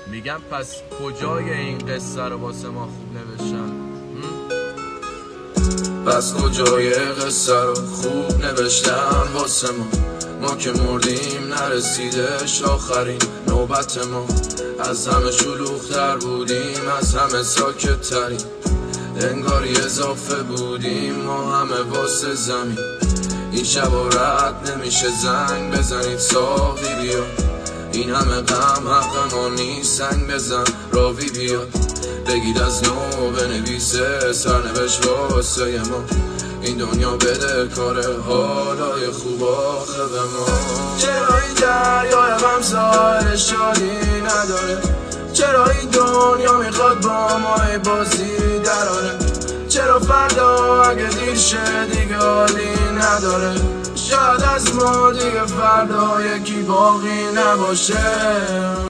میگم پس کجای این قصه رو واسه ما خوب نوشتن؟ پس کجای قصه رو خوب نوشتن واسه ما که مردیم نرسیدش آخرین نوبت ما. از همه شلوغ‌تر بودیم، از همه ساکت ترین، انگاری اضافه بودیم ما همه واسه زمین. این شب رد نمیشه زنگ بزنید ساقی بیا، این همه غم حق ما نیست، سنگ بزن راوی بیا، بگید از نو بنویسه سرنوشت واسه ما. این دنیا بده کار حالای خوب آخه به ما. چرا این دریای غم ساحل شادی نداره؟ چرا این دنیا میخواد با ما بازی دراره؟ چرا فردا اگه دیر شه دیگه حالی نداره؟ شاید از ما دیگه فردا یکی باقی نباشه.